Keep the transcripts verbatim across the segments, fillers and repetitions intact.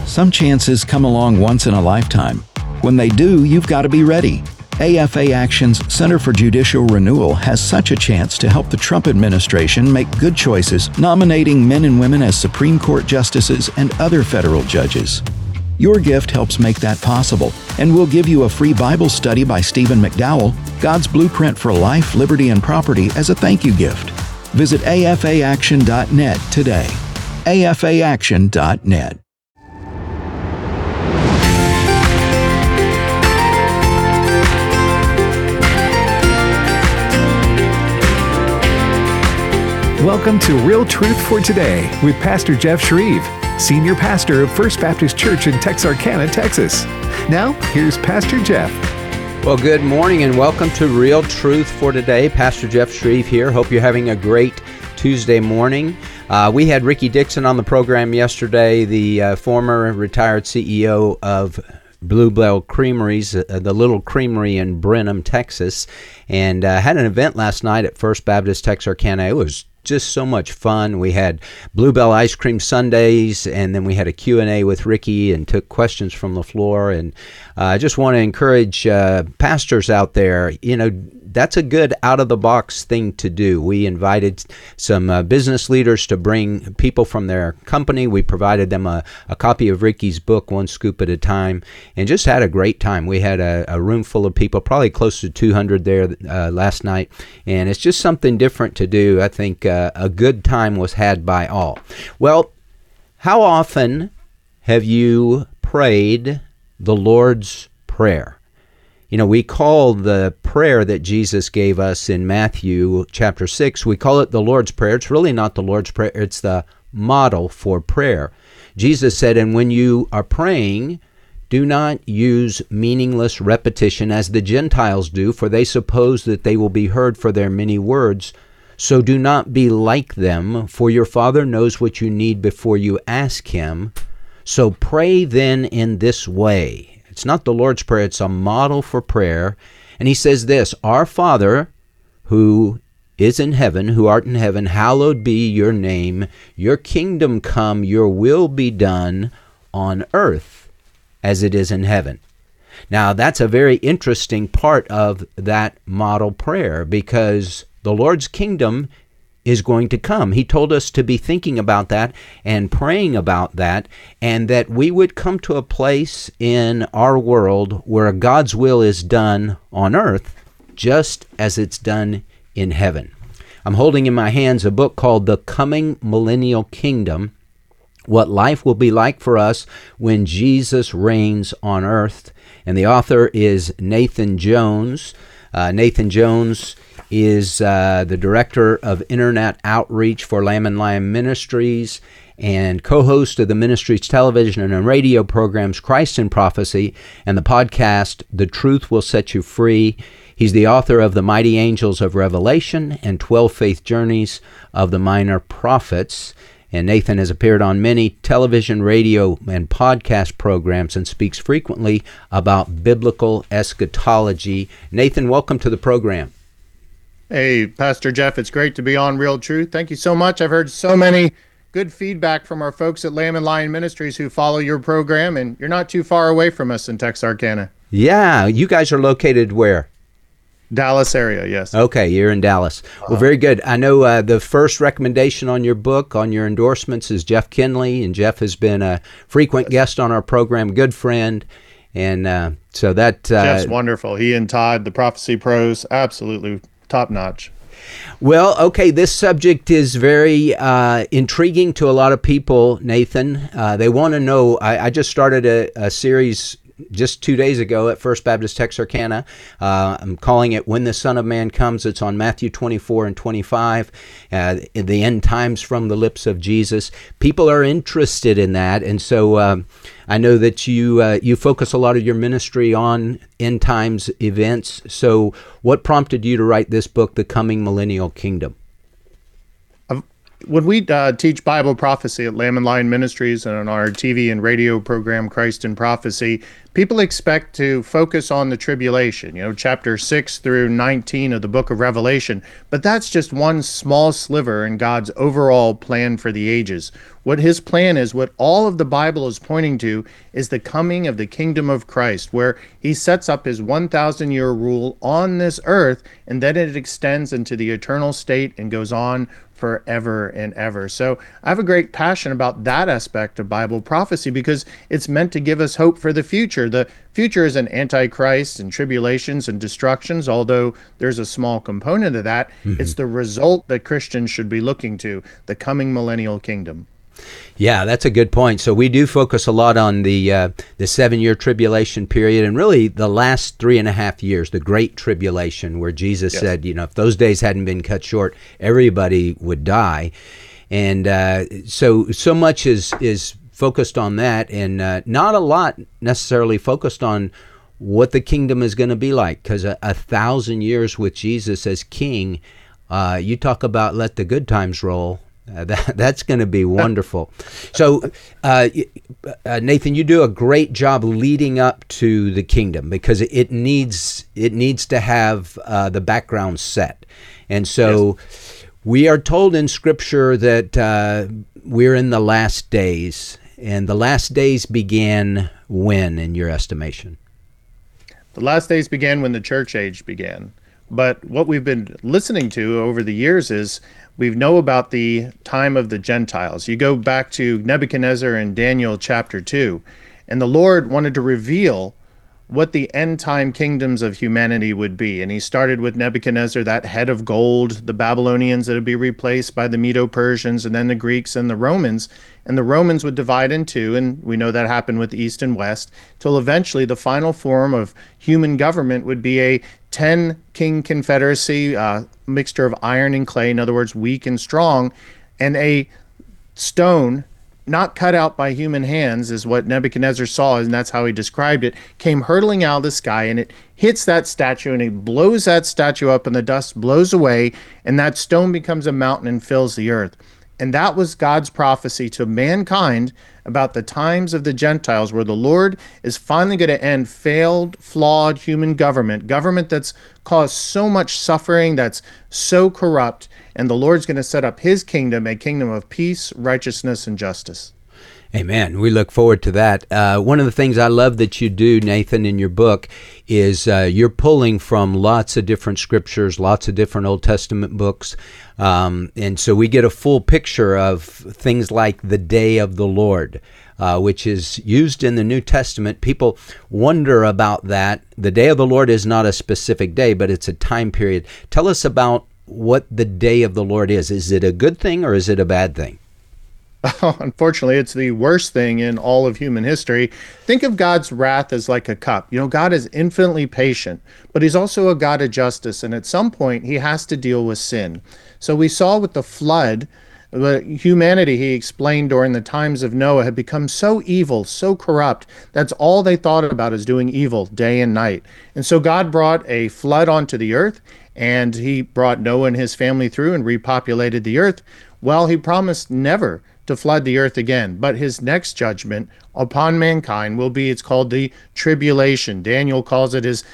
Some chances come along once in a lifetime. When they do, you've got to be ready. A F A Action's Center for Judicial Renewal has such a chance to help the Trump administration make good choices, nominating men and women as Supreme Court justices and other federal judges. Your gift helps make that possible, and we'll give you a free Bible study by Stephen McDowell, God's Blueprint for Life, Liberty, and Property, as a thank you gift. Visit A F A action dot net today. A F A action dot net. Welcome to Real Truth for Today with Pastor Jeff Shreve, Senior Pastor of First Baptist Church in Texarkana, Texas. Now, here's Pastor Jeff. Well, good morning and welcome to Real Truth for Today. Pastor Jeff Shreve here. Hope you're having a great Tuesday morning. Uh, we had Ricky Dixon on the program yesterday, the uh, former retired C E O of Bluebell Creameries, uh, the little creamery in Brenham, Texas, and uh, had an event last night at First Baptist Texarkana. It was just so much fun. We had Bluebell ice cream sundaes, and then we had a Q and A with Ricky and took questions from the floor. And uh, I just want to encourage uh, pastors out there, you know, that's a good out-of-the-box thing to do. We invited some uh, business leaders to bring people from their company. We provided them a, a copy of Ricky's book, One Scoop at a Time, and just had a great time. We had a, a room full of people, probably close to two hundred there uh, last night, and it's just something different to do. I think uh, a good time was had by all. Well, how often have you prayed the Lord's Prayer? You know, we call the prayer that Jesus gave us in Matthew chapter six, we call it the Lord's Prayer. It's really not the Lord's Prayer. It's the model for prayer. Jesus said, and when you are praying, do not use meaningless repetition as the Gentiles do, for they suppose that they will be heard for their many words. So do not be like them, for your Father knows what you need before you ask Him. So pray then in this way. It's not the Lord's Prayer, it's a model for prayer. And he says this, Our Father, who is in heaven, who art in heaven, hallowed be your name. Your kingdom come, your will be done on earth as it is in heaven. Now, that's a very interesting part of that model prayer because the Lord's kingdom is going to come. He told us to be thinking about that and praying about that, and that we would come to a place in our world where God's will is done on earth just as it's done in heaven. I'm holding in my hands a book called The Coming Millennial Kingdom, What Life Will Be Like for Us When Jesus Reigns on Earth, and the author is Nathan Jones. Uh, Nathan Jones is uh, the Director of Internet Outreach for Lamb and Lion Ministries and co-host of the ministry's television and radio programs Christ in Prophecy and the podcast The Truth Will Set You Free. He's the author of The Mighty Angels of Revelation and twelve Faith Journeys of the Minor Prophets. And Nathan has appeared on many television, radio, and podcast programs and speaks frequently about biblical eschatology. Nathan, welcome to the program. Hey, Pastor Jeff, it's great to be on Real Truth. Thank you so much. I've heard so many good feedback from our folks at Lamb and Lion Ministries who follow your program, and you're not too far away from us in Texarkana. Yeah, you guys are located where? Dallas area, yes. Okay, you're in Dallas. Well, very good. I know uh, the first recommendation on your book, on your endorsements, is Jeff Kinley, and Jeff has been a frequent guest on our program, good friend, and uh, so that... Uh, Jeff's wonderful. He and Todd, the Prophecy Pros, absolutely top notch. Well, okay, this subject is very uh, intriguing to a lot of people, Nathan. Uh, they want to know, I, I just started a, a series just two days ago at First Baptist Texarkana. Uh, I'm calling it When the Son of Man Comes. It's on Matthew twenty-four and twenty-five, uh, in the end times from the lips of Jesus. People are interested in that, and so um, I know that you uh, you focus a lot of your ministry on end times events. So what prompted you to write this book, The Coming Millennial Kingdom? I've, when we uh, teach Bible prophecy at Lamb and Lion Ministries and on our T V and radio program, Christ in Prophecy, people expect to focus on the tribulation, you know, chapter six through nineteen of the book of Revelation. But that's just one small sliver in God's overall plan for the ages. What his plan is, what all of the Bible is pointing to, is the coming of the kingdom of Christ, where he sets up his one thousand year rule on this earth, and then it extends into the eternal state and goes on forever and ever. So I have a great passion about that aspect of Bible prophecy because it's meant to give us hope for the future. The future is an antichrist and tribulations and destructions, although there's a small component of that. Mm-hmm. It's the result that Christians should be looking to, the coming millennial kingdom. Yeah, that's a good point. So we do focus a lot on the uh, the seven-year tribulation period, and really the last three and a half years, the Great Tribulation, where Jesus yes. said, you know, if those days hadn't been cut short, everybody would die. And uh, so so much is is focused on that, and uh, not a lot necessarily focused on what the kingdom is going to be like, because a, a thousand years with Jesus as king, uh, you talk about let the good times roll. Uh, that, that's going to be wonderful. So, uh, uh, Nathan, you do a great job leading up to the kingdom because it needs it needs to have uh, the background set. And so yes. we are told in Scripture that uh, we're in the last days. And the last days began when, in your estimation? The last days began when the church age began. But what we've been listening to over the years is we know about the time of the Gentiles. You go back to Nebuchadnezzar in Daniel chapter two, and the Lord wanted to reveal what the end time kingdoms of humanity would be. And he started with Nebuchadnezzar, that head of gold, the Babylonians that would be replaced by the Medo-Persians, and then the Greeks and the Romans. And the Romans would divide in two, and we know that happened with East and West, till eventually the final form of human government would be a ten-king confederacy, uh, mixture of iron and clay, in other words, weak and strong, and a stone not cut out by human hands is what Nebuchadnezzar saw, and that's how he described it, came hurtling out of the sky, and it hits that statue, and it blows that statue up, and the dust blows away, and that stone becomes a mountain and fills the earth. And that was God's prophecy to mankind about the times of the Gentiles, where the Lord is finally going to end failed, flawed human government, government that's caused so much suffering, that's so corrupt, and the Lord's going to set up his kingdom, a kingdom of peace, righteousness, and justice. Amen. We look forward to that. Uh, one of the things I love that you do, Nathan, in your book is uh, you're pulling from lots of different scriptures, lots of different Old Testament books. Um, and so we get a full picture of things like the day of the Lord, uh, which is used in the New Testament. People wonder about that. The day of the Lord is not a specific day, but it's a time period. Tell us about what the day of the Lord is. Is it a good thing or is it a bad thing? Unfortunately, it's the worst thing in all of human history. Think of God's wrath as like a cup. You know, God is infinitely patient, but he's also a God of justice. And at some point, he has to deal with sin. So we saw with the flood, the humanity, he explained during the times of Noah, had become so evil, so corrupt. That's all they thought about, is doing evil day and night. And so God brought a flood onto the earth, and he brought Noah and his family through and repopulated the earth. Well, he promised never to flood the earth again. But his next judgment upon mankind will be, it's called the tribulation. Daniel calls it his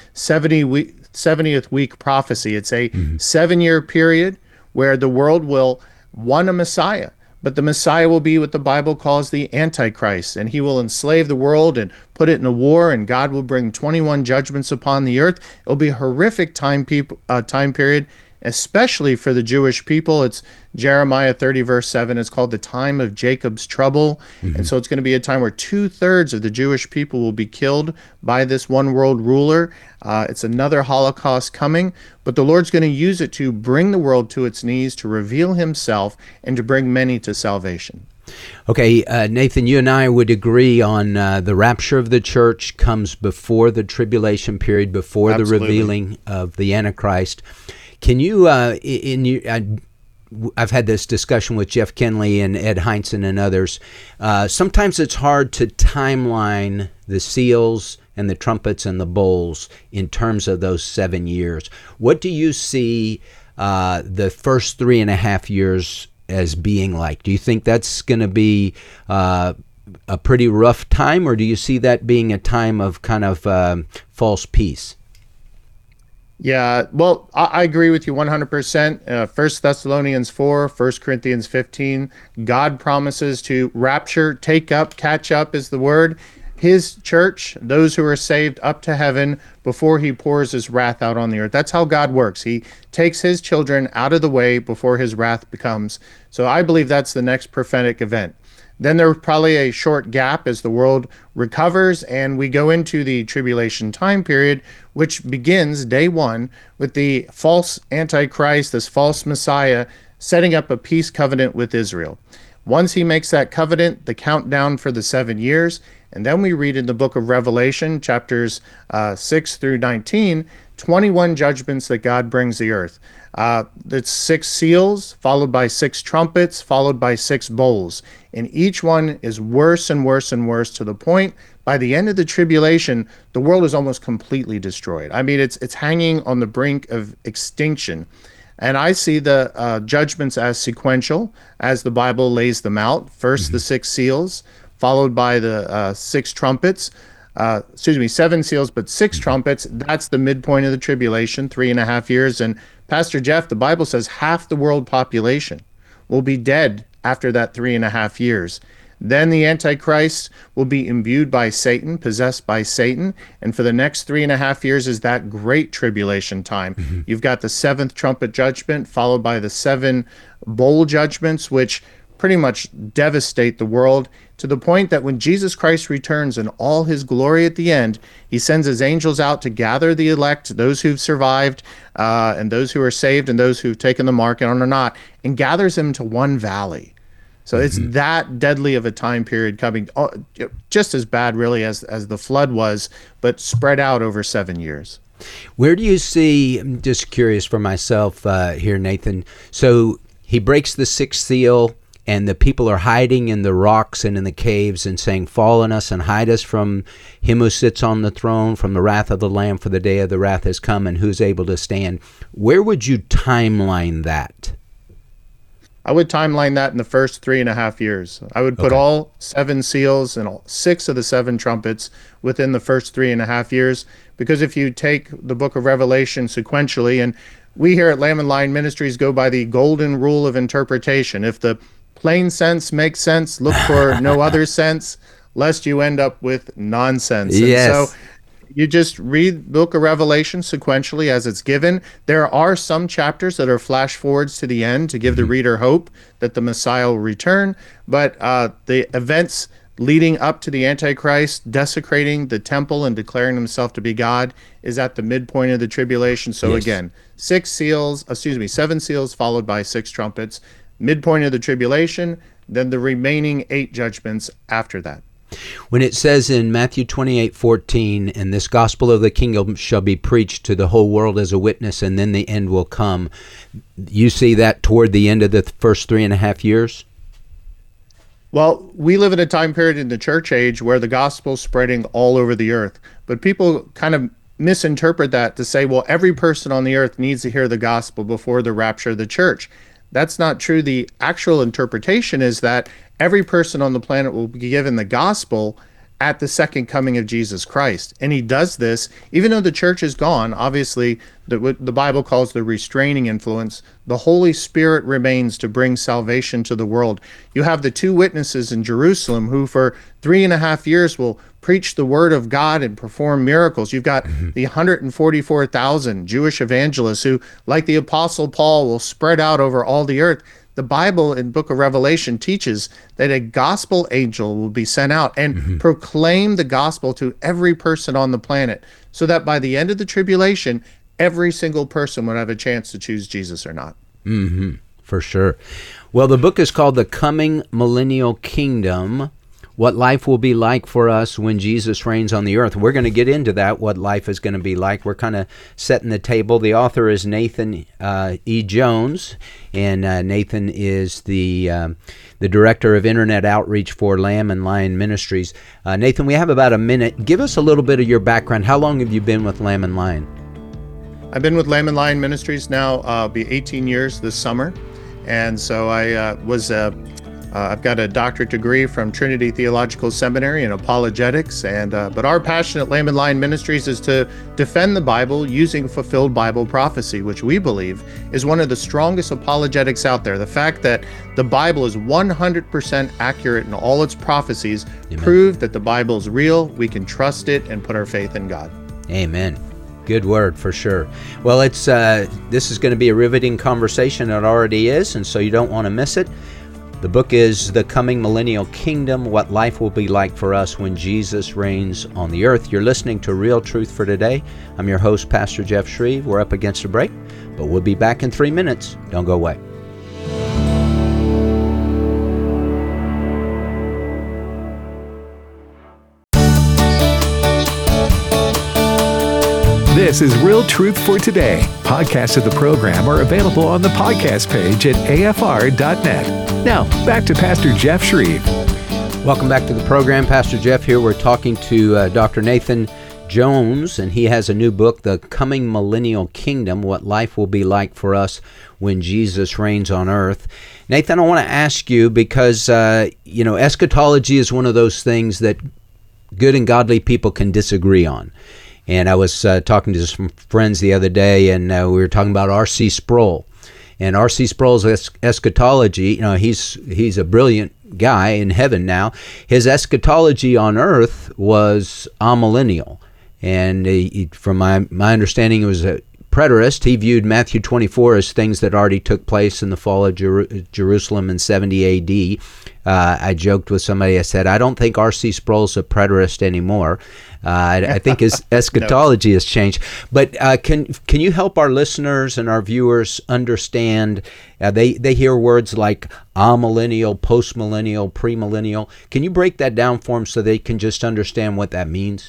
seventieth week prophecy. It's a mm-hmm. seven-year period where the world will want a Messiah. But the Messiah will be what the Bible calls the Antichrist, and he will enslave the world and put it in a war, and God will bring twenty-one judgments upon the earth. It'll be a horrific time, peop- uh, time period, especially for the Jewish people. It's Jeremiah thirty, verse seven. It's called the time of Jacob's trouble. Mm-hmm. And so it's going to be a time where two-thirds of the Jewish people will be killed by this one world ruler. Uh, it's another Holocaust coming, but the Lord's going to use it to bring the world to its knees, to reveal himself, and to bring many to salvation. Okay, uh, Nathan, you and I would agree on uh, the rapture of the church comes before the tribulation period, before Absolutely. The revealing of the Antichrist. Can you, uh, in your, uh, I've had this discussion with Jeff Kenley and Ed Heinzen and others. Uh, sometimes it's hard to timeline the seals and the trumpets and the bowls in terms of those seven years. What do you see uh, the first three and a half years as being like? Do you think that's going to be uh, a pretty rough time, or do you see that being a time of kind of um, false peace? Yeah, well, I, I agree with you one hundred percent. Uh, First Thessalonians four, First Corinthians fifteen, God promises to rapture, take up, catch up is the word, his church, those who are saved, up to heaven before he pours his wrath out on the earth. That's how God works. He takes his children out of the way before his wrath becomes. So I believe that's the next prophetic event. Then there's probably a short gap as the world recovers and we go into the tribulation time period, which begins day one with the false Antichrist, this false Messiah, setting up a peace covenant with Israel. Once he makes that covenant, the countdown for the seven years, and then we read in the book of Revelation, chapters uh, six through nineteen, twenty-one judgments that God brings the earth. Uh, it's six seals, followed by six trumpets, followed by six bowls. And each one is worse and worse and worse to the point, by the end of the tribulation, the world is almost completely destroyed. I mean, it's it's hanging on the brink of extinction. And I see the uh, judgments as sequential, as the Bible lays them out. First, mm-hmm. the six seals, followed by the uh, six trumpets. Uh, excuse me, seven seals, but six trumpets. That's the midpoint of the tribulation, three and a half years. And Pastor Jeff, the Bible says half the world population will be dead after that three and a half years. Then the Antichrist will be imbued by Satan, possessed by Satan. And for the next three and a half years is that great tribulation time. Mm-hmm. You've got the seventh trumpet judgment, followed by the seven bowl judgments, which pretty much devastate the world, to the point that when Jesus Christ returns in all his glory at the end, he sends his angels out to gather the elect, those who've survived, uh, and those who are saved, and those who've taken the mark and are not, and gathers them to one valley. So mm-hmm. it's that deadly of a time period coming, oh, just as bad really as, as the flood was, but spread out over seven years. Where do you see, I'm just curious for myself uh, here, Nathan, so he breaks the sixth seal, and the people are hiding in the rocks and in the caves and saying, fall on us and hide us from him who sits on the throne, from the wrath of the Lamb, for the day of the wrath has come, and who's able to stand. Where would you timeline that? I would timeline that in the first three and a half years. I would put okay. all seven seals and all six of the seven trumpets within the first three and a half years. Because if you take the book of Revelation sequentially, and we here at Lamb and Lion Ministries go by the golden rule of interpretation. If the plain sense makes sense, look for no other sense, lest you end up with nonsense. Yes. And so you just read the book of Revelation sequentially as it's given. There are some chapters that are flash forwards to the end to give mm-hmm. the reader hope that the Messiah will return. But uh, the events leading up to the Antichrist desecrating the temple and declaring himself to be God is at the midpoint of the tribulation. So yes. again, six seals, excuse me, seven seals followed by six trumpets, midpoint of the tribulation, then the remaining eight judgments after that. When it says in Matthew twenty-eight fourteen, and this gospel of the kingdom shall be preached to the whole world as a witness, and then the end will come, you see that toward the end of the first three and a half years? Well, we live in a time period in the church age where the gospel's spreading all over the earth, but people kind of misinterpret that to say, well, every person on the earth needs to hear the gospel before the rapture of the church. That's not true. The actual interpretation is that every person on the planet will be given the gospel at the second coming of Jesus Christ. And he does this, even though the church is gone, obviously, the, what the Bible calls the restraining influence, the Holy Spirit remains to bring salvation to the world. You have the two witnesses in Jerusalem who for three and a half years will preach the word of God and perform miracles. You've got mm-hmm. the one hundred forty-four thousand Jewish evangelists who, like the Apostle Paul, will spread out over all the earth. The Bible in book of Revelation teaches that a gospel angel will be sent out and mm-hmm. proclaim the gospel to every person on the planet, so that by the end of the tribulation, every single person would have a chance to choose Jesus or not. Mm-hmm. For sure. Well, the book is called The Coming Millennial Kingdom, What Life Will Be Like for Us When Jesus Reigns on the Earth. We're going to get into that, what life is going to be like. We're kind of setting the table. The author is Nathan uh, E. Jones, and uh, Nathan is the um, the Director of Internet Outreach for Lamb and Lion Ministries. Uh, Nathan, we have about a minute. Give us a little bit of your background. How long have you been with Lamb and Lion? I've been with Lamb and Lion Ministries now, uh, be eighteen years this summer. And so I uh, was uh, uh, I've got a doctorate degree from Trinity Theological Seminary in apologetics, and uh, but our passion at Lamb and Lion Ministries is to defend the Bible using fulfilled Bible prophecy, which we believe is one of the strongest apologetics out there. The fact that the Bible is one hundred percent accurate in all its prophecies Amen. Prove that the Bible is real. We can trust it and put our faith in God. Amen. Good word for sure. Well, it's uh, this is going to be a riveting conversation. It already is, and so you don't want to miss it. The book is The Coming Millennial Kingdom, What Life Will Be Like for Us When Jesus Reigns on the Earth. You're listening to Real Truth for Today. I'm your host, Pastor Jeff Shreve. We're up against a break, but we'll be back in three minutes. Don't go away. This is Real Truth for Today. Podcasts of the program are available on the podcast page at A F R dot net. Now, back to Pastor Jeff Shreve. Welcome back to the program. Pastor Jeff here. We're talking to uh, Doctor Nathan Jones, and he has a new book, The Coming Millennial Kingdom, What Life Will Be Like for Us When Jesus Reigns on Earth. Nathan, I want to ask you, because, uh, you know, eschatology is one of those things that good and godly people can disagree on. And I was uh, talking to some friends the other day, and uh, we were talking about R C Sproul. And R C Sproul's es- eschatology, you know, he's he's a brilliant guy in heaven now. His eschatology on earth was amillennial. And he, from my, my understanding, it was a preterist. He viewed Matthew twenty-four as things that already took place in the fall of Jer- Jerusalem in seventy A D. Uh, I joked with somebody, I said, I don't think R C Sproul's a preterist anymore. Uh, I, I think his eschatology no. has changed. But uh, can can you help our listeners and our viewers understand, uh, they, they hear words like amillennial, postmillennial, premillennial. Can you break that down for them so they can just understand what that means?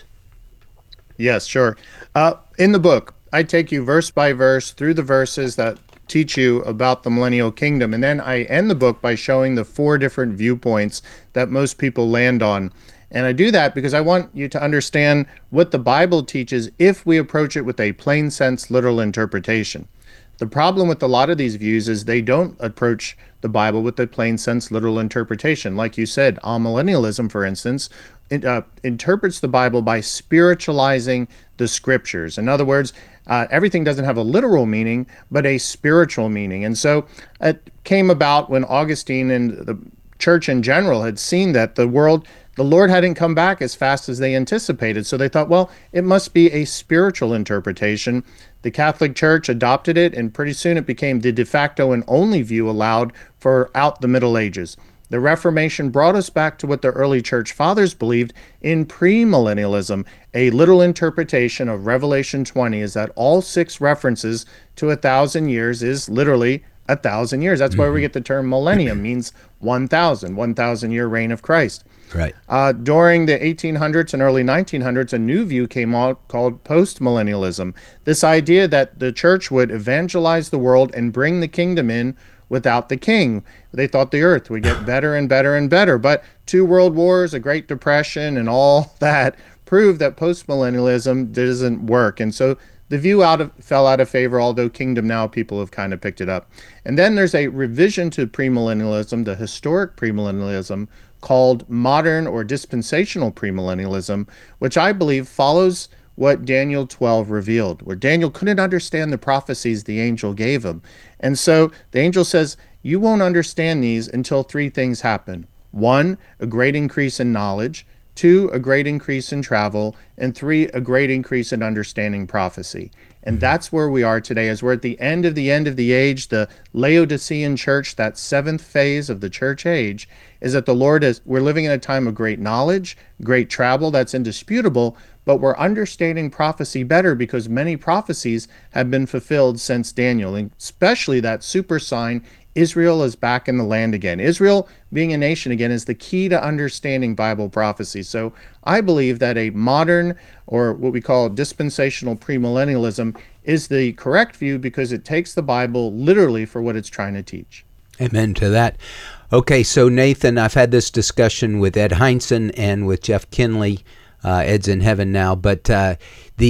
Yes, sure. Uh, in the book, I take you verse by verse through the verses that teach you about the millennial kingdom. And then I end the book by showing the four different viewpoints that most people land on. And I do that because I want you to understand what the Bible teaches if we approach it with a plain sense, literal interpretation. The problem with a lot of these views is they don't approach the Bible with a plain sense, literal interpretation. Like you said, amillennialism, for instance, it, uh, interprets the Bible by spiritualizing the scriptures. In other words, uh, everything doesn't have a literal meaning, but a spiritual meaning. And so it came about when Augustine and the church in general had seen that the world, the Lord hadn't come back as fast as they anticipated. So they thought, well, it must be a spiritual interpretation. The Catholic Church adopted it, and pretty soon it became the de facto and only view allowed throughout the Middle Ages. The Reformation brought us back to what the early church fathers believed in premillennialism. A literal interpretation of Revelation twenty is that all six references to a thousand years is literally a thousand years. That's mm-hmm. why we get the term millennium, means one thousand, one thousand year reign of Christ. Right. Uh, during the eighteen hundreds and early nineteen hundreds, a new view came out called postmillennialism. This idea that the church would evangelize the world and bring the kingdom in without the king. They thought the earth would get better and better and better. But two world wars, a Great Depression, and all that proved that postmillennialism doesn't work. And so the view out of, fell out of favor, although Kingdom Now people have kind of picked it up. And then there's a revision to premillennialism, the historic premillennialism, called modern or dispensational premillennialism, which I believe follows what Daniel twelve revealed, where Daniel couldn't understand the prophecies the angel gave him. And so the angel says, you won't understand these until three things happen. One, a great increase in knowledge. Two, a great increase in travel. And three, a great increase in understanding prophecy. And that's where we are today, as we're at the end of the end of the age. The Laodicean church, that seventh phase of the church age, is that the Lord is, we're living in a time of great knowledge, great travel, that's indisputable, but we're understanding prophecy better because many prophecies have been fulfilled since Daniel, and especially that super sign, Israel is back in the land again. Israel being a nation again is the key to understanding Bible prophecy. So I believe that a modern, or what we call dispensational premillennialism, is the correct view because it takes the Bible literally for what it's trying to teach. Amen to that. Okay, so Nathan, I've had this discussion with Ed Heinzen and with Jeff Kinley. Uh, Ed's in heaven now, but uh, the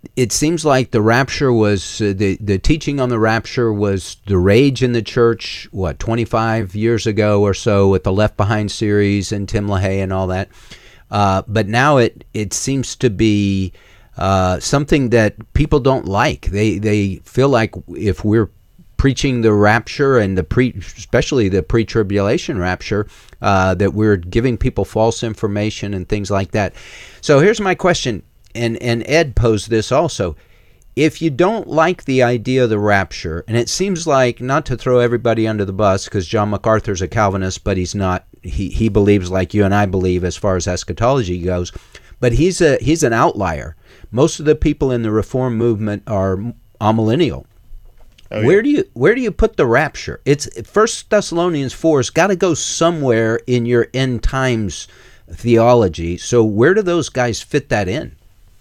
it seems like the rapture was, uh, the, the teaching on the rapture was the rage in the church, what, twenty-five years ago or so with the Left Behind series and Tim LaHaye and all that. Uh, but now it, it seems to be uh, something that people don't like. They, they feel like if we're preaching the rapture and the pre, especially the pre-tribulation rapture, uh, that we're giving people false information and things like that. So here's my question, and, and Ed posed this also. If you don't like the idea of the rapture, and it seems like, not to throw everybody under the bus, because John MacArthur's a Calvinist, but he's not, he, he believes like you and I believe as far as eschatology goes, but he's a he's an outlier. Most of the people in the Reform movement are amillennial. Oh, yeah. Where do you where do you put the rapture? It's First Thessalonians four has got to go somewhere in your end times theology. So where do those guys fit that in?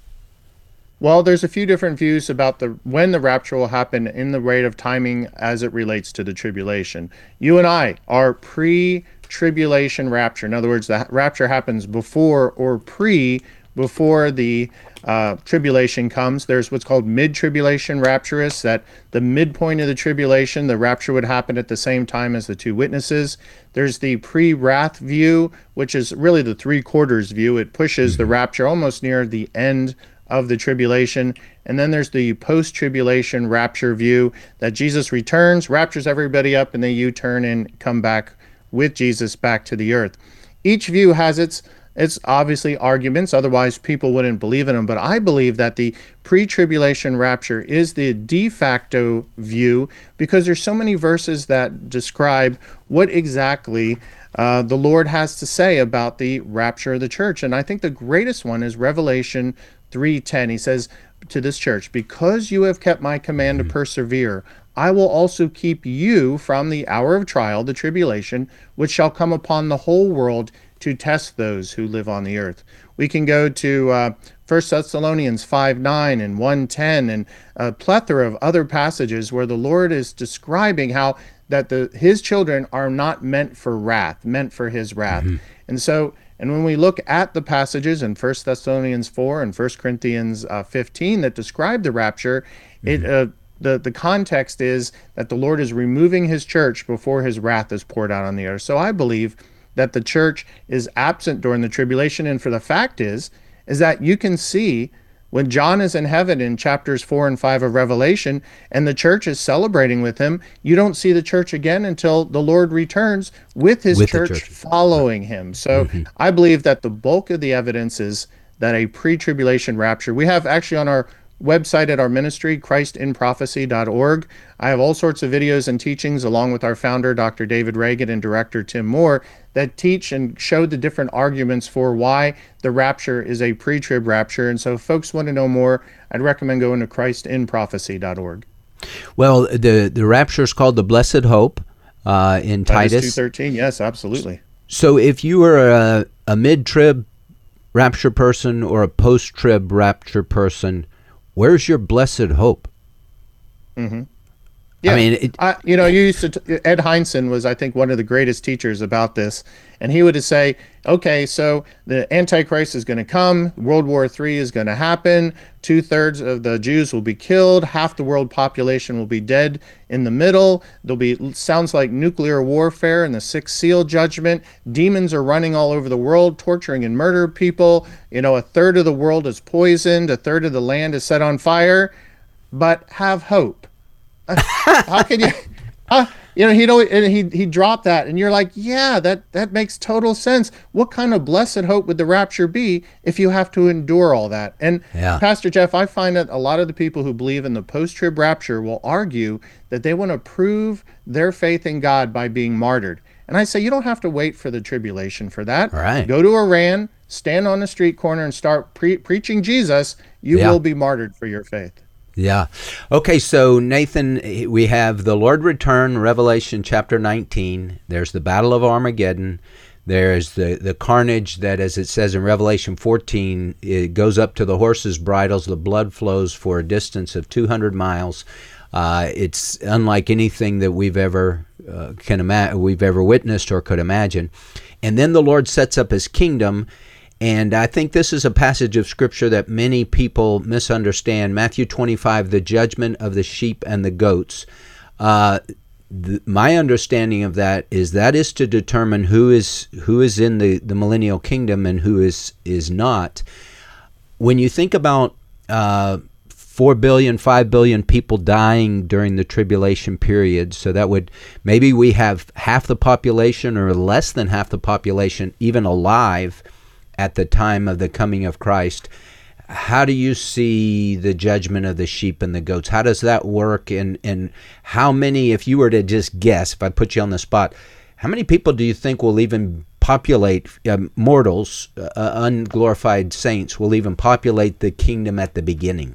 Well, there's a few different views about the when the rapture will happen in the rate of timing as it relates to the tribulation. You and I are pre-tribulation rapture. In other words, the rapture happens before or pre before the uh, tribulation comes. There's what's called mid-tribulation rapturists, that the midpoint of the tribulation, the rapture would happen at the same time as the two witnesses. There's the pre-wrath view, which is really the three-quarters view. It pushes the rapture almost near the end of the tribulation. And then there's the post-tribulation rapture view, that Jesus returns, raptures everybody up, and they U-turn and come back with Jesus back to the earth. Each view has its It's obviously arguments, otherwise people wouldn't believe in them. But I believe that the pre-tribulation rapture is the de facto view, because there's so many verses that describe what exactly uh, the Lord has to say about the rapture of the church. And I think the greatest one is Revelation three ten. He says to this church, "Because you have kept my command to persevere, I will also keep you from the hour of trial, the tribulation, which shall come upon the whole world to test those who live on the earth." We can go to uh, First Thessalonians five nine and one ten and a plethora of other passages where the Lord is describing how that the his children are not meant for wrath, meant for his wrath. Mm-hmm. And so, and when we look at the passages in First Thessalonians four and First Corinthians uh, fifteen that describe the rapture, mm-hmm. it uh, the, the context is that the Lord is removing his church before his wrath is poured out on the earth. So I believe that the church is absent during the tribulation. And for the fact is, is that you can see when John is in heaven in chapters four and five of Revelation, and the church is celebrating with him, you don't see the church again until the Lord returns with his with church, church following him. So mm-hmm. I believe that the bulk of the evidence is that a pre-tribulation rapture, we have actually on our website at our ministry, Christ in Prophecy dot org. I have all sorts of videos and teachings along with our founder, Doctor David Reagan, and director Tim Moore, that teach and show the different arguments for why the rapture is a pre-trib rapture. And so if folks want to know more, I'd recommend going to Christ in Prophecy dot org. Well, the, the rapture is called the Blessed Hope uh, in Titus Titus. two thirteen, yes, absolutely. So if you were a, a mid-trib rapture person or a post-trib rapture person, where's your blessed hope? Mm-hmm. Yeah, I mean, it, I, you know, you used to. T- Ed Hindson was, I think, one of the greatest teachers about this, and he would say, "Okay, so the Antichrist is going to come. World War Three is going to happen. Two thirds of the Jews will be killed. Half the world population will be dead in the middle. There'll be sounds like nuclear warfare and the Sixth Seal judgment. Demons are running all over the world, torturing and murdering people. You know, a third of the world is poisoned. A third of the land is set on fire. But have hope." How can you, uh, you know, he'd always, and he he dropped that, and you're like, yeah, that that makes total sense. What kind of blessed hope would the rapture be if you have to endure all that? And yeah. Pastor Jeff, I find that a lot of the people who believe in the post-trib rapture will argue that they want to prove their faith in God by being martyred. And I say, you don't have to wait for the tribulation for that. All right. Go to Iran, stand on the street corner, and start pre- preaching Jesus. You yeah. will be martyred for your faith. Yeah. Okay, so Nathan, we have the Lord return, Revelation chapter nineteen. There's the Battle of Armageddon. There's the, the carnage that, as it says in Revelation fourteen, it goes up to the horses' bridles. The blood flows for a distance of two hundred miles. Uh, it's unlike anything that we've ever uh, can ima- we've ever witnessed or could imagine. And then the Lord sets up his kingdom. And I think this is a passage of Scripture that many people misunderstand. Matthew twenty-five, the judgment of the sheep and the goats. Uh, the, my understanding of that is that is to determine who is who is in the, the millennial kingdom and who is is not. When you think about uh, four billion, five billion people dying during the tribulation period, so that would, maybe we have half the population or less than half the population even alive at the time of the coming of Christ. How do you see the judgment of the sheep and the goats? How does that work? And, and how many, if you were to just guess, if I put you on the spot, how many people do you think will even populate, uh, mortals, uh, unglorified saints, will even populate the kingdom at the beginning?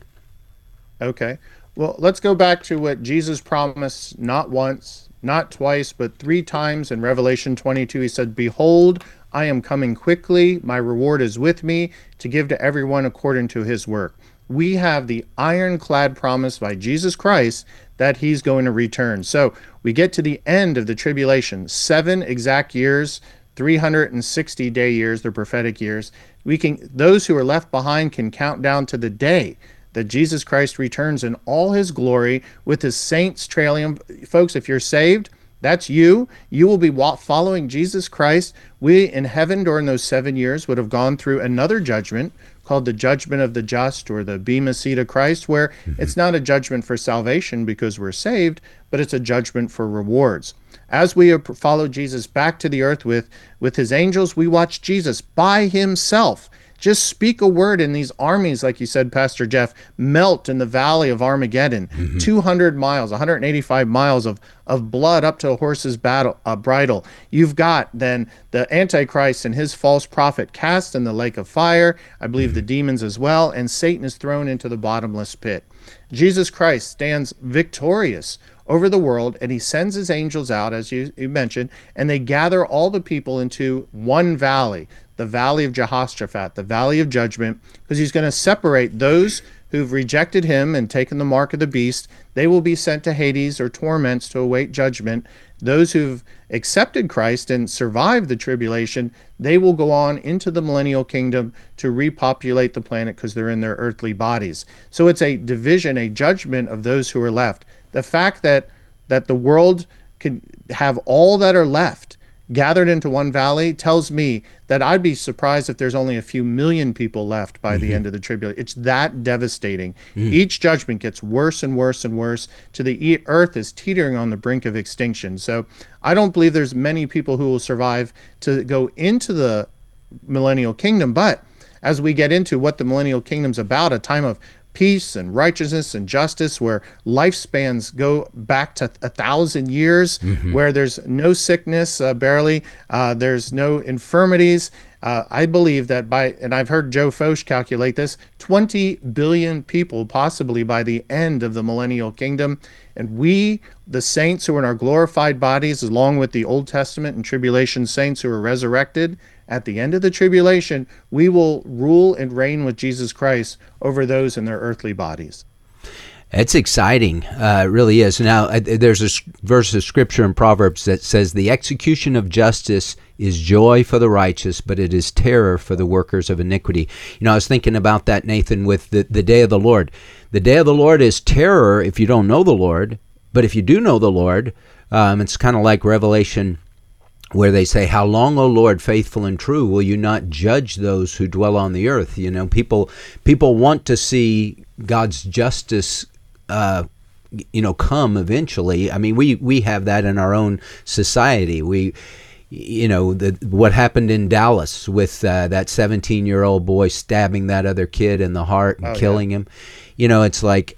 Okay. Well, let's go back to what Jesus promised not once, not twice, but three times in Revelation twenty-two. He said, "Behold, I am coming quickly. My reward is with me to give to everyone according to his work." We have the ironclad promise by Jesus Christ that he's going to return. So we get to the end of the tribulation, seven exact years, three hundred sixty day years, they're prophetic years. We can, those who are left behind can count down to the day that Jesus Christ returns in all his glory with his saints trailing him. Folks, if you're saved, that's you. You will be following Jesus Christ. We in heaven during those seven years would have gone through another judgment called the judgment of the just, or the Bema Seat of Christ, where mm-hmm. it's not a judgment for salvation because we're saved, but it's a judgment for rewards. As we follow Jesus back to the earth with, with his angels, we watch Jesus by himself just speak a word, and these armies, like you said, Pastor Jeff, melt in the valley of Armageddon. Mm-hmm. two hundred miles, one hundred eighty-five miles of, of blood up to a horse's battle, uh, bridle. You've got then the Antichrist and his false prophet cast in the lake of fire, I believe mm-hmm. the demons as well, and Satan is thrown into the bottomless pit. Jesus Christ stands victorious over the world, and he sends his angels out, as you, you mentioned, and they gather all the people into one valley, the valley of Jehoshaphat, the valley of judgment, because he's going to separate those who've rejected him and taken the mark of the beast. They will be sent to Hades or torments to await judgment. Those who've accepted Christ and survived the tribulation, they will go on into the millennial kingdom to repopulate the planet because they're in their earthly bodies. So it's a division, a judgment of those who are left. The fact that that the world can have all that are left gathered into one valley tells me that I'd be surprised if there's only a few million people left by mm-hmm. the end of the tribulation. It's that devastating. Mm. Each judgment gets worse and worse and worse to the earth is teetering on the brink of extinction. So I don't believe there's many people who will survive to go into the millennial kingdom. But as we get into what the millennial kingdom's about, a time of peace and righteousness and justice, where lifespans go back to a thousand years, mm-hmm. where there's no sickness, uh, barely, uh, there's no infirmities. Uh, I believe that by, and I've heard Joe Focht calculate this, twenty billion people possibly by the end of the millennial kingdom. And we, the saints who are in our glorified bodies, along with the Old Testament and tribulation saints who are resurrected, at the end of the tribulation, we will rule and reign with Jesus Christ over those in their earthly bodies. It's exciting. Uh, it really is. Now, uh, there's a verse of Scripture in Proverbs that says, "The execution of justice is joy for the righteous, but it is terror for the workers of iniquity." You know, I was thinking about that, Nathan, with the, the day of the Lord. The day of the Lord is terror if you don't know the Lord, but if you do know the Lord, um, it's kind of like Revelation, where they say, "How long, O Lord, faithful and true, will you not judge those who dwell on the earth?" You know, people people want to see God's justice, uh, you know, come eventually. I mean, we, we have that in our own society. We, you know, the, what happened in Dallas with uh, that seventeen-year-old boy stabbing that other kid in the heart and oh, killing yeah. him. You know, it's like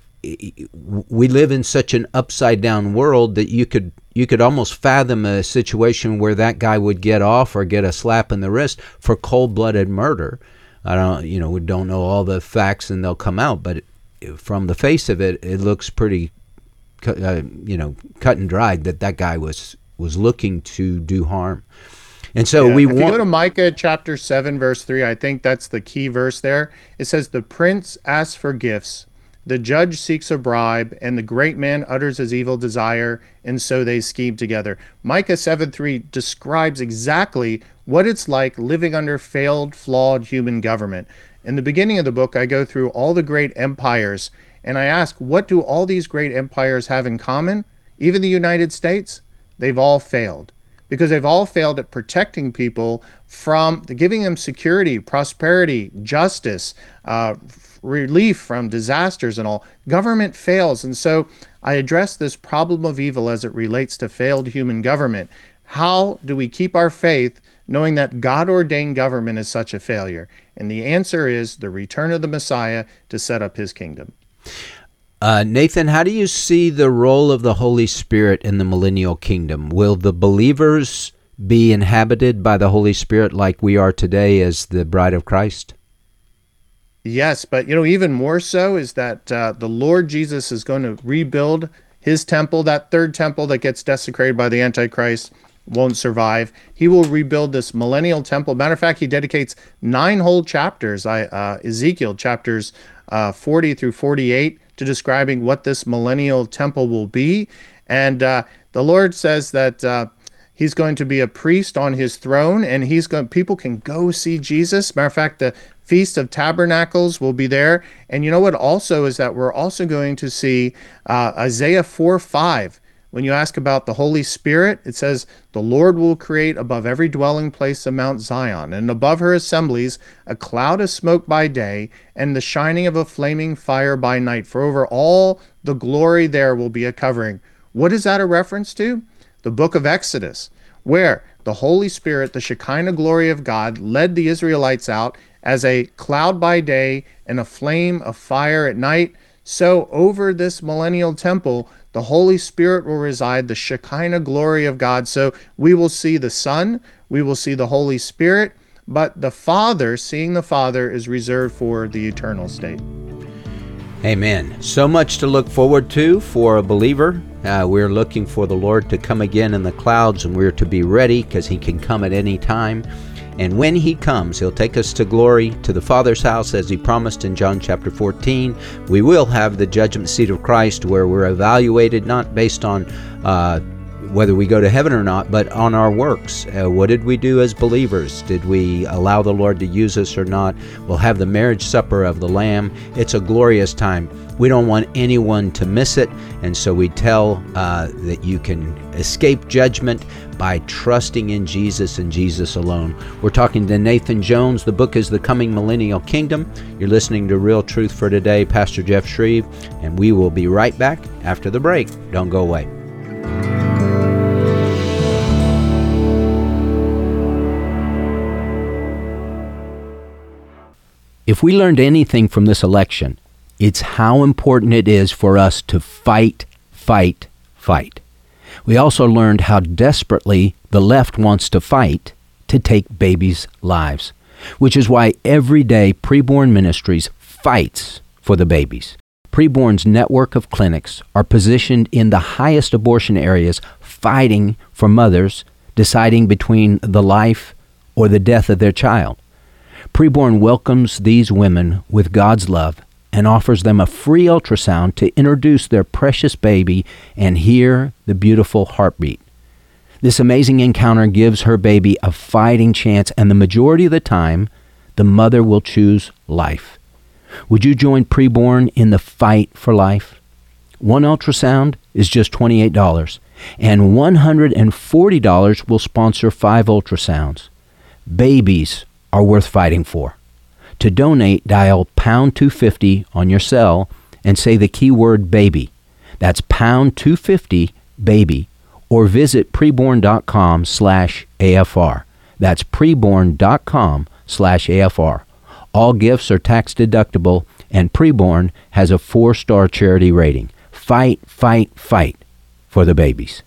we live in such an upside-down world that you could you could almost fathom a situation where that guy would get off or get a slap in the wrist for cold-blooded murder. I don't, you know, we don't know all the facts and they'll come out, but it, from the face of it, it looks pretty, uh, you know, cut and dried that that guy was was looking to do harm. And so yeah, we if want. If you go to Micah chapter seven, verse three, I think that's the key verse there. It says, "The prince asks for gifts, The judge seeks a bribe, and the great man utters his evil desire, and so they scheme together. Micah seven three describes exactly what it's like living under failed, flawed human government. In the beginning of the book, I go through all the great empires, and I ask, what do all these great empires have in common? Even the United States? They've all failed. Because they've all failed at protecting people from giving them security, prosperity, justice, uh, relief from disasters and all. Government fails. And so I address this problem of evil as it relates to failed human government. How do we keep our faith knowing that God-ordained government is such a failure? And the answer is the return of the Messiah to set up his kingdom. Uh, Nathan, how do you see the role of the Holy Spirit in the millennial kingdom? Will the believers be inhabited by the Holy Spirit like we are today as the bride of Christ? Yes, but you know, even more so is that uh, the Lord Jesus is going to rebuild his temple. That third temple that gets desecrated by the Antichrist won't survive. He will rebuild this millennial temple. Matter of fact, he dedicates nine whole chapters, I, uh, Ezekiel chapters uh, forty through forty-eight, to describing what this millennial temple will be. And uh, the Lord says that uh, he's going to be a priest on his throne, and he's going. People can go see Jesus. Matter of fact, the Feast of Tabernacles will be there. And you know what also is that we're also going to see uh, Isaiah four five. When you ask about the Holy Spirit, it says, the Lord will create above every dwelling place of Mount Zion, and above her assemblies a cloud of smoke by day, and the shining of a flaming fire by night. For over all the glory there will be a covering. What is that a reference to? The book of Exodus, where the Holy Spirit, the Shekinah glory of God, led the Israelites out as a cloud by day and a flame of fire at night. So over this millennial temple, the Holy Spirit will reside, the Shekinah glory of God. So we will see the Son, we will see the Holy Spirit, but the Father, seeing the Father, is reserved for the eternal state. Amen. So much to look forward to for a believer. Uh, we're looking for the Lord to come again in the clouds, and we're to be ready because he can come at any time. And when he comes, he'll take us to glory, to the Father's house, as he promised in John chapter fourteen. We will have the judgment seat of Christ, where we're evaluated not based on uh, whether we go to heaven or not, but on our works. Uh, what did we do as believers? Did we allow the Lord to use us or not? We'll have the marriage supper of the Lamb. It's a glorious time. We don't want anyone to miss it, and so we tell uh, that you can escape judgment by trusting in Jesus and Jesus alone. We're talking to Nathan Jones. The book is The Coming Millennial Kingdom. You're listening to Real Truth for Today, Pastor Jeff Shreve, and we will be right back after the break. Don't go away. If we learned anything from this election, it's how important it is for us to fight, fight, fight. We also learned how desperately the left wants to fight to take babies' lives, which is why every day Preborn Ministries fights for the babies. Preborn's network of clinics are positioned in the highest abortion areas, fighting for mothers deciding between the life or the death of their child. Preborn welcomes these women with God's love and offers them a free ultrasound to introduce their precious baby and hear the beautiful heartbeat. This amazing encounter gives her baby a fighting chance, and the majority of the time, the mother will choose life. Would you join Preborn in the fight for life? One ultrasound is just twenty-eight dollars, and one hundred forty dollars will sponsor five ultrasounds. Babies are worth fighting for. To donate, dial pound two fifty on your cell and say the keyword baby. That's pound two fifty baby, or visit preborn.com slash AFR. That's preborn.com slash AFR. All gifts are tax deductible, and Preborn has a four-star charity rating. Fight, fight, fight for the babies.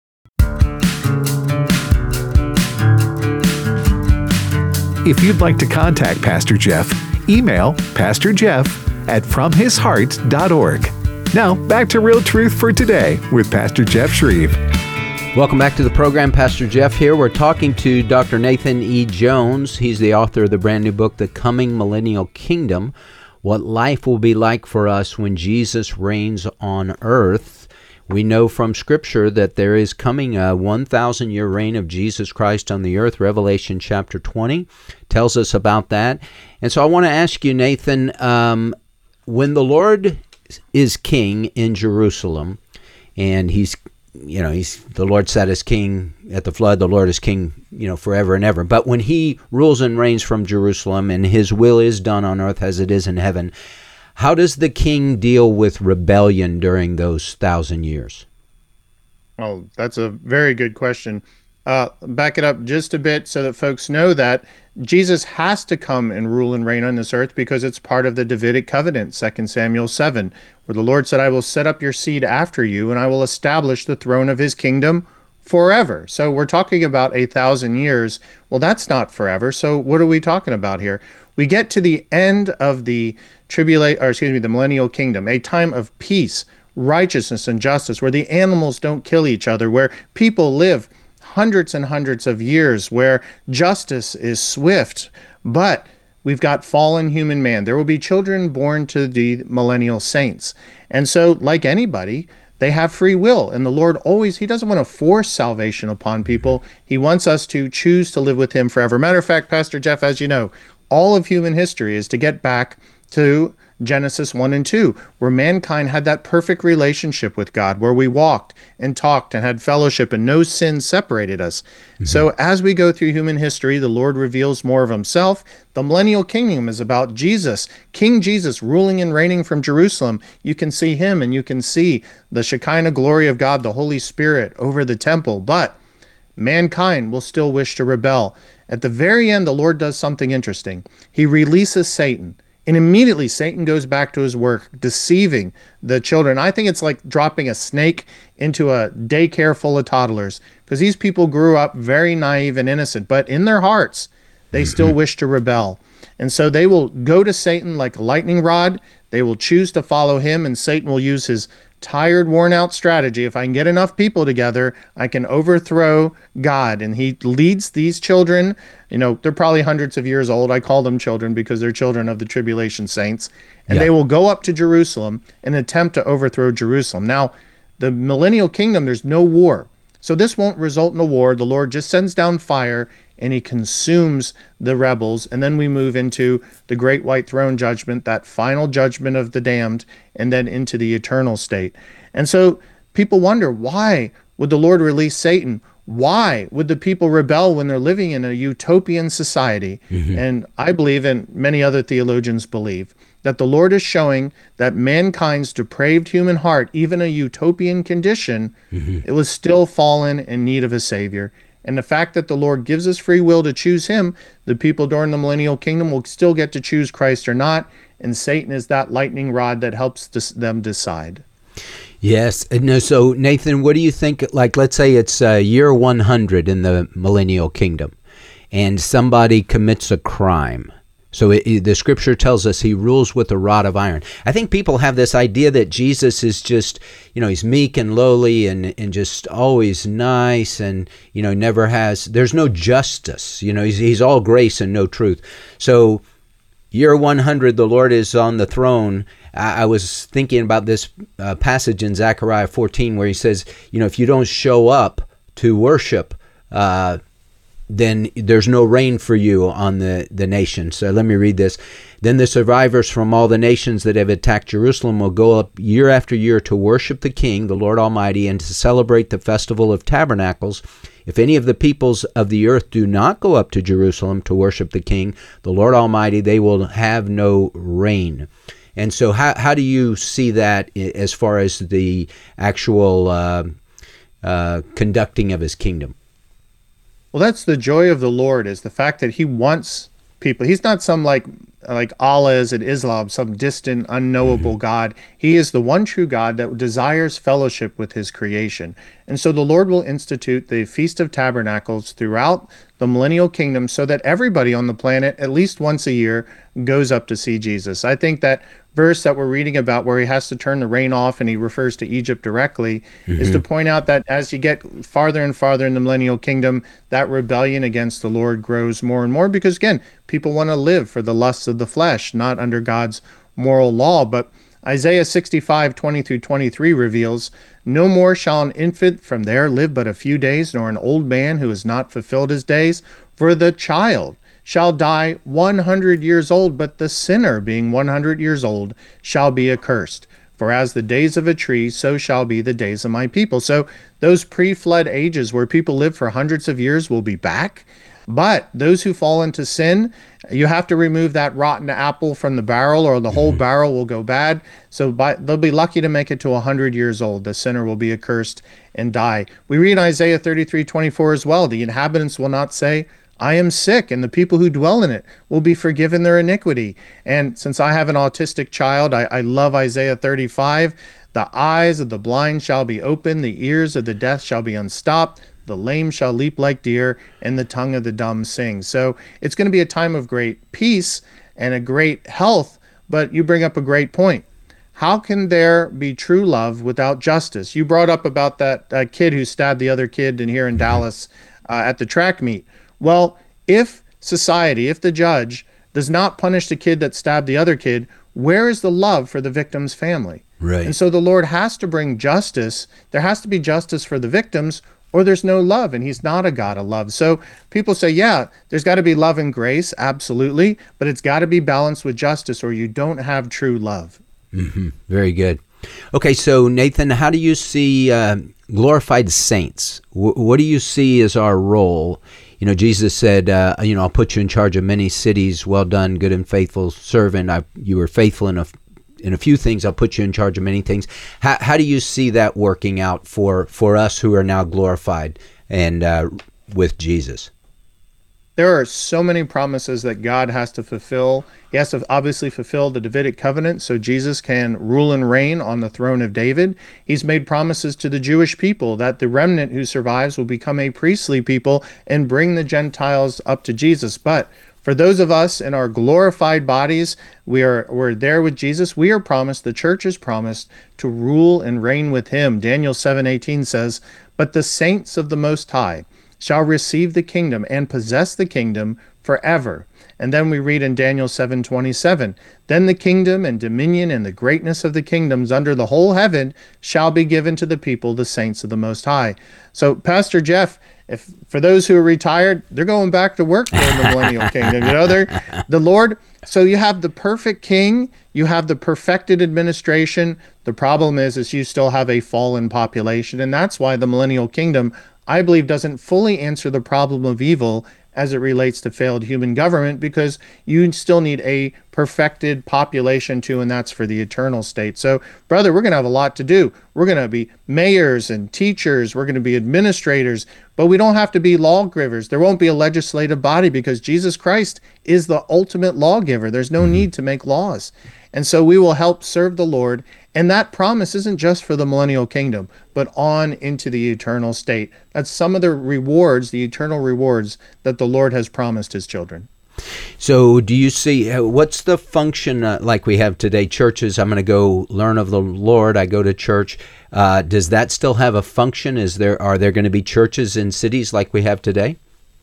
If you'd like to contact Pastor Jeff, email Pastor Jeff at from his heart dot org. Now, back to Real Truth for Today with Pastor Jeff Shreve. Welcome back to the program. Pastor Jeff here. We're talking to Doctor Nathan E. Jones. He's the author of the brand new book, The Coming Millennial Kingdom. what life will be like for us when Jesus reigns on earth. We know from Scripture that there is coming a one thousand year reign of Jesus Christ on the earth. Revelation chapter twenty tells us about that. And so I want to ask you, Nathan, um, when the Lord is king in Jerusalem, and he's, you know, he's the Lord sat as king at the flood, the Lord is king, you know, forever and ever. But when he rules and reigns from Jerusalem and his will is done on earth as it is in heaven, how does the king deal with rebellion during those thousand years? Oh, that's a very good question. Uh, back it up just a bit so that folks know that Jesus has to come and rule and reign on this earth because it's part of the Davidic covenant, Second Samuel seven, where the Lord said, I will set up your seed after you, and I will establish the throne of his kingdom forever. So we're talking about a thousand years. Well, that's not forever. So what are we talking about here? We get to the end of the tribulation, or excuse me, the millennial kingdom, a time of peace, righteousness, and justice, where the animals don't kill each other, where people live hundreds and hundreds of years, where justice is swift. But we've got fallen human man. There will be children born to the millennial saints. And so, like anybody, they have free will. And the Lord always, he doesn't want to force salvation upon people. He wants us to choose to live with him forever. Matter of fact, Pastor Jeff, as you know, all of human history is to get back to Genesis one and two, where mankind had that perfect relationship with God, where we walked and talked and had fellowship and no sin separated us. Mm-hmm. So as we go through human history, the Lord reveals more of himself. The millennial kingdom is about Jesus, King Jesus ruling and reigning from Jerusalem. You can see him and you can see the Shekinah glory of God, the Holy Spirit over the temple, but mankind will still wish to rebel. At the very end, the Lord does something interesting. He releases Satan. And immediately Satan goes back to his work, deceiving the children. I think it's like dropping a snake into a daycare full of toddlers, because these people grew up very naive and innocent, but in their hearts, they still wish to rebel. And so they will go to Satan like a lightning rod. They will choose to follow him, and Satan will use his tired, worn out strategy. If I can get enough people together, I can overthrow God. And he leads these children, you know, they're probably hundreds of years old. I call them children because they're children of the tribulation saints. And yeah. They will go up to Jerusalem and attempt to overthrow Jerusalem. Now, the millennial kingdom, there's no war. So this won't result in a war. The Lord just sends down fire and he consumes the rebels. And then we move into the great white throne judgment, that final judgment of the damned, and then into the eternal state. And so people wonder, why would the Lord release Satan? Why would the people rebel when they're living in a utopian society? Mm-hmm. And I believe, and many other theologians believe, that the Lord is showing that mankind's depraved human heart, even a utopian condition, mm-hmm. it was still fallen in need of a Savior. And the fact that the Lord gives us free will to choose him, the people during the millennial kingdom will still get to choose Christ or not, and Satan is that lightning rod that helps them decide. Yes. No, so, Nathan, what do you think, like, let's say it's uh, year one hundred in the millennial kingdom, and somebody commits a crime. So it, it, the scripture tells us he rules with a rod of iron. I think people have this idea that Jesus is just, you know, he's meek and lowly and, and just always nice and, you know, never has, there's no justice. You know, he's, he's all grace and no truth. So year one hundred, the Lord is on the throne. I, I was thinking about this uh, passage in Zechariah fourteen where he says, you know, if you don't show up to worship, uh, then there's no rain for you on the, the nation. So let me read this. Then the survivors from all the nations that have attacked Jerusalem will go up year after year to worship the King, the Lord Almighty, and to celebrate the Festival of Tabernacles. If any of the peoples of the earth do not go up to Jerusalem to worship the King, the Lord Almighty, they will have no rain. And so how, how do you see that as far as the actual uh, uh, conducting of his kingdom? Well, that's the joy of the Lord, is the fact that he wants people. He's not some like like Allah is in Islam, some distant, unknowable mm-hmm. God. He is the one true God that desires fellowship with his creation. And so the Lord will institute the Feast of Tabernacles throughout the millennial kingdom so that everybody on the planet, at least once a year, goes up to see Jesus. I think that verse that we're reading about where he has to turn the rain off and he refers to Egypt directly mm-hmm. is to point out that as you get farther and farther in the millennial kingdom, that rebellion against the Lord grows more and more because, again, people want to live for the lusts of the flesh, not under God's moral law. But Isaiah sixty-five, twenty through twenty-three reveals, no more shall an infant from there live but a few days, nor an old man who has not fulfilled his days. For the child shall die one hundred years old, but the sinner, being one hundred years old, shall be accursed. For as the days of a tree, so shall be the days of my people. So those pre-flood ages where people live for hundreds of years will be back. But those who fall into sin, you have to remove that rotten apple from the barrel, or the whole barrel will go bad. So by, they'll be lucky to make it to one hundred years old. The sinner will be accursed and die. We read Isaiah thirty-three, twenty-four as well. The inhabitants will not say, I am sick, and the people who dwell in it will be forgiven their iniquity. And since I have an autistic child, I, I love Isaiah thirty-five. The eyes of the blind shall be opened, the ears of the deaf shall be unstopped, the lame shall leap like deer, and the tongue of the dumb sing. So it's going to be a time of great peace and a great health, but you bring up a great point. How can there be true love without justice? You brought up about that uh, kid who stabbed the other kid in here in Dallas uh, at the track meet. Well, if society, if the judge does not punish the kid that stabbed the other kid, where is the love for the victim's family? Right. And so the Lord has to bring justice. There has to be justice for the victims, or there's no love, and he's not a God of love. So people say, yeah, there's got to be love and grace, absolutely, but it's got to be balanced with justice, or you don't have true love. Mm-hmm. Very good. Okay, so Nathan, how do you see uh, glorified saints? W- what do you see as our role? You know, Jesus said, uh, you know, I'll put you in charge of many cities. Well done, good and faithful servant. I, you were faithful in a, in a few things. I'll put you in charge of many things. How, how do you see that working out for, for us who are now glorified and uh, with Jesus? There are so many promises that God has to fulfill. He has to obviously fulfill the Davidic covenant so Jesus can rule and reign on the throne of David. He's made promises to the Jewish people that the remnant who survives will become a priestly people and bring the Gentiles up to Jesus. But for those of us in our glorified bodies, we are we're there with Jesus. We are promised, the church is promised, to rule and reign with him. Daniel seven eighteen says, but the saints of the Most High shall receive the kingdom and possess the kingdom forever. And then we read in Daniel seven twenty-seven, then the kingdom and dominion and the greatness of the kingdoms under the whole heaven shall be given to the people, the saints of the Most High. So, Pastor Jeff, if for those who are retired, they're going back to work during the millennial kingdom. You know, they're the Lord. So you have the perfect king, you have the perfected administration. The problem is, is you still have a fallen population, and that's why the millennial kingdom, I believe, doesn't fully answer the problem of evil as it relates to failed human government, because you still need a perfected population too, and that's for the eternal state. So, brother, we're going to have a lot to do. We're going to be mayors and teachers. We're going to be administrators, but we don't have to be lawgivers. There won't be a legislative body because Jesus Christ is the ultimate lawgiver. There's no need to make laws. And so we will help serve the Lord. And that promise isn't just for the millennial kingdom, but on into the eternal state. That's some of the rewards, the eternal rewards that the Lord has promised his children. So do you see, what's the function uh, like we have today? Churches, I'm going to go learn of the Lord. I go to church. Uh, does that still have a function? Is there, are there going to be churches in cities like we have today?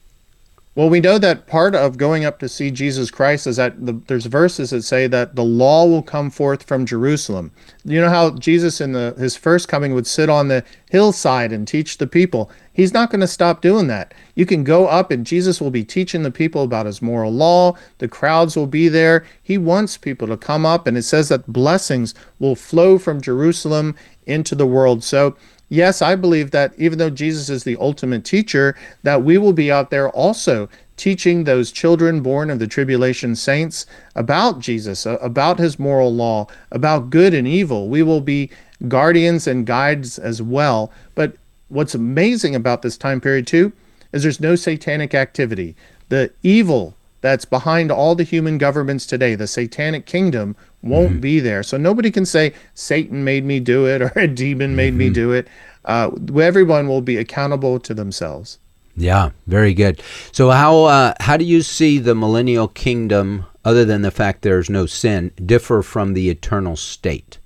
Well, we know that part of going up to see Jesus Christ is that the, there's verses that say that the law will come forth from Jerusalem. You know how Jesus in the his first coming would sit on the hillside and teach the people. He's not going to stop doing that. You can go up and Jesus will be teaching the people about his moral law. The crowds will be there. He wants people to come up, and it says that blessings will flow from Jerusalem into the world. So yes, I believe that even though Jesus is the ultimate teacher, that we will be out there also teaching those children born of the tribulation saints about Jesus, about his moral law, about good and evil. We will be guardians and guides as well. But what's amazing about this time period too is there's no satanic activity. The evil that's behind all the human governments today, the satanic kingdom, won't mm-hmm. be there. So nobody can say Satan made me do it or a demon made mm-hmm. me do it. Uh, everyone will be accountable to themselves. Yeah, very good. So how uh, how do you see the millennial kingdom, other than the fact there's no sin, differ from the eternal state?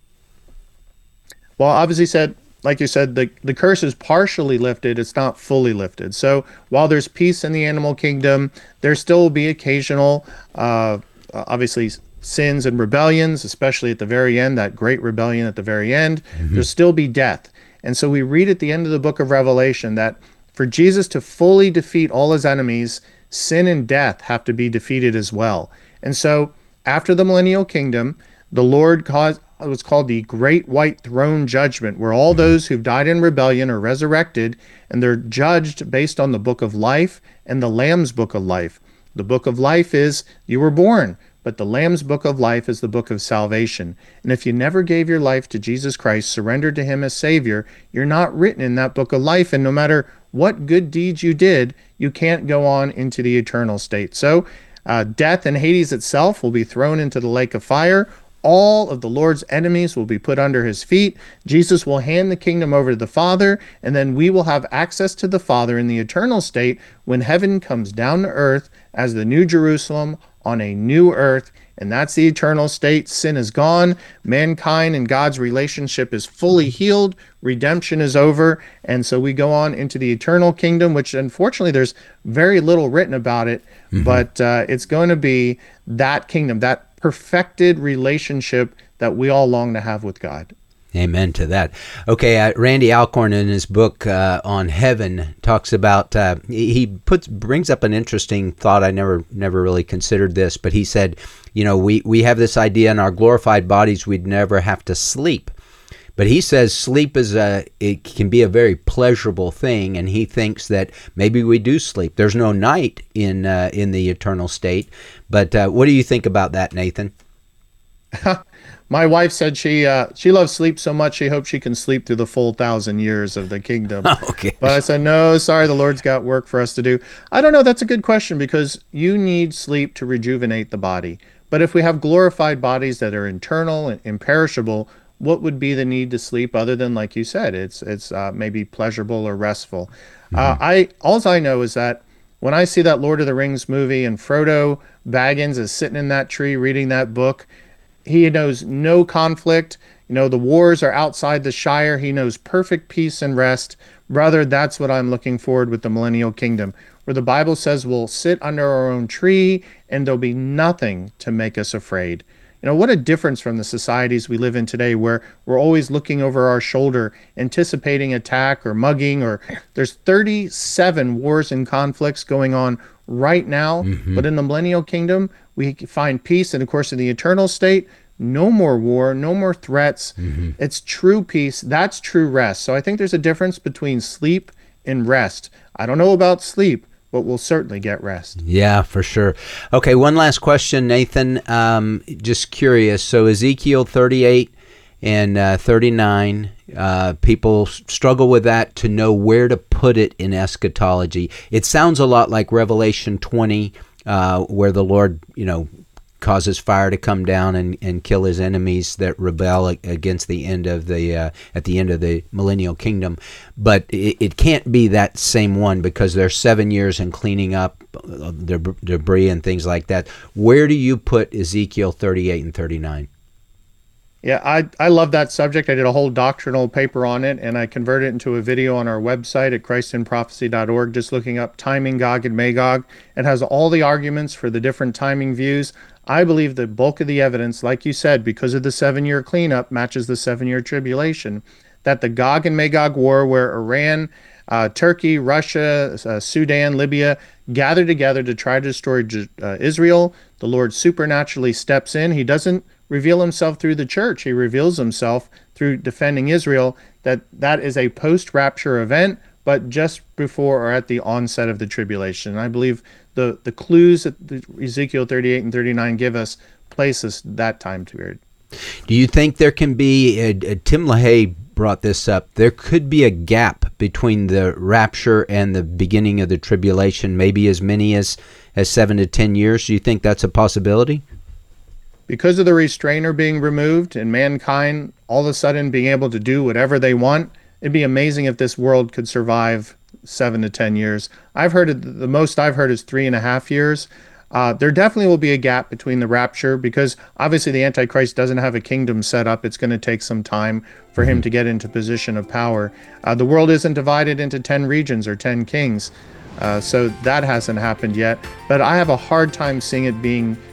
Well, obviously said, like you said, the, the curse is partially lifted. It's not fully lifted. So while there's peace in the animal kingdom, there still will be occasional, uh, obviously, sins and rebellions, especially at the very end, that great rebellion at the very end, mm-hmm. there'll still be death. And so we read at the end of the book of Revelation that for Jesus to fully defeat all his enemies, sin and death have to be defeated as well. And so after the millennial kingdom, the Lord caused what's called the Great White Throne Judgment, where all those who've died in rebellion are resurrected, and they're judged based on the book of life and the Lamb's book of life. The book of life is you were born, but the Lamb's book of life is the book of salvation. And if you never gave your life to Jesus Christ, surrendered to him as Savior, you're not written in that book of life, and no matter what good deeds you did, you can't go on into the eternal state. So uh, death and Hades itself will be thrown into the lake of fire. All of the Lord's enemies will be put under his feet. Jesus will hand the kingdom over to the Father, and then we will have access to the Father in the eternal state when heaven comes down to earth as the New Jerusalem on a new earth. And that's the eternal state. Sin is gone. Mankind and God's relationship is fully healed. Redemption is over. And so we go on into the eternal kingdom, which unfortunately there's very little written about it, mm-hmm. but uh, it's going to be that kingdom, that perfected relationship that we all long to have with God. Amen to that. Okay, uh, Randy Alcorn in his book uh, on heaven talks about, uh, he puts brings up an interesting thought. I never never really considered this, but he said, you know, we, we have this idea in our glorified bodies we'd never have to sleep. But he says sleep is a, it can be a very pleasurable thing, and he thinks that maybe we do sleep. There's no night in uh, in the eternal state. But uh, what do you think about that, Nathan? My wife said she uh, she loves sleep so much she hopes she can sleep through the full thousand years of the kingdom. Okay. But I said, no, sorry, the Lord's got work for us to do. I don't know. That's a good question, because you need sleep to rejuvenate the body. But if we have glorified bodies that are internal and imperishable, what would be the need to sleep other than, like you said, it's it's uh, maybe pleasurable or restful? Mm-hmm. Uh, I all I know is that when I see that Lord of the Rings movie and Frodo Baggins is sitting in that tree reading that book, he knows no conflict. You know, the wars are outside the Shire. He knows perfect peace and rest. Brother, that's what I'm looking forward with the millennial kingdom, where the Bible says we'll sit under our own tree and there'll be nothing to make us afraid. You know, what a difference from the societies we live in today, where we're always looking over our shoulder, anticipating attack or mugging, or there's thirty-seven wars and conflicts going on right now. Mm-hmm. But in the millennial kingdom, we find peace. And of course, in the eternal state, no more war, no more threats. Mm-hmm. It's true peace. That's true rest. So I think there's a difference between sleep and rest. I don't know about sleep, but we'll certainly get rest. Yeah, for sure. Okay, one last question, Nathan. Um, just curious. So Ezekiel thirty-eight and uh, thirty-nine, uh, people struggle with that to know where to put it in eschatology. It sounds a lot like Revelation twenty, uh, where the Lord, you know, causes fire to come down and, and kill his enemies that rebel against the end of the uh, at the end of the millennial kingdom. But it, it can't be that same one, because there's seven years in cleaning up the debris and things like that. Where do you put Ezekiel thirty-eight and thirty-nine? Yeah, I, I love that subject. I did a whole doctrinal paper on it, and I converted it into a video on our website at christ in prophecy dot org, just looking up timing Gog and Magog. It has all the arguments for the different timing views. I believe the bulk of the evidence, like you said, because of the seven-year cleanup, matches the seven-year tribulation, that the Gog and Magog war, where Iran, uh, Turkey, Russia, uh, Sudan, Libya gather together to try to destroy uh, Israel, the Lord supernaturally steps in. He doesn't reveal himself through the church. He reveals himself through defending Israel. That that is a post-rapture event, but just before or at the onset of the tribulation. And I believe the, the clues that the Ezekiel thirty-eight and thirty-nine give us place us that time period. Do you think there can be, uh, uh, Tim LaHaye brought this up, there could be a gap between the rapture and the beginning of the tribulation, maybe as many as, as seven to ten years? Do you think that's a possibility? Because of the restrainer being removed and mankind all of a sudden being able to do whatever they want, it'd be amazing if this world could survive seven to ten years. I've heard it, the most I've heard is three and a half years. Uh, there definitely will be a gap between the rapture, because obviously the Antichrist doesn't have a kingdom set up. It's going to take some time for him to get into position of power. Uh, the world isn't divided into ten regions or ten kings. Uh, so that hasn't happened yet. But I have a hard time seeing it being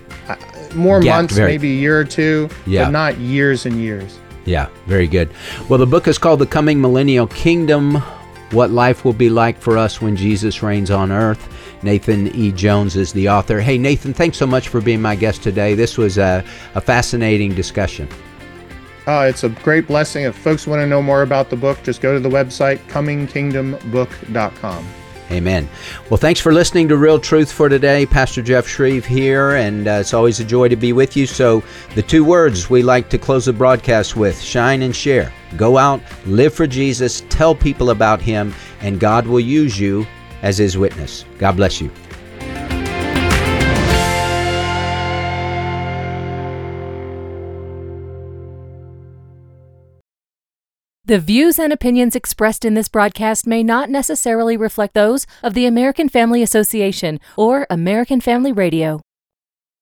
uh, more Yeah, months, very- maybe a year or two, Yeah. but not years and years. Yeah, very good. Well, the book is called The Coming Millennial Kingdom, What Life Will Be Like for Us When Jesus Reigns on Earth. Nathan E. Jones is the author. Hey, Nathan, thanks so much for being my guest today. This was a, a fascinating discussion. Uh, it's a great blessing. If folks want to know more about the book, just go to the website, coming kingdom book dot com. Amen. Well, thanks for listening to Real Truth for Today. Pastor Jeff Shreve here, and uh, it's always a joy to be with you. So the two words we like to close the broadcast with, shine and share. Go out, live for Jesus, tell people about Him, and God will use you as His witness. God bless you. The views and opinions expressed in this broadcast may not necessarily reflect those of the American Family Association or American Family Radio.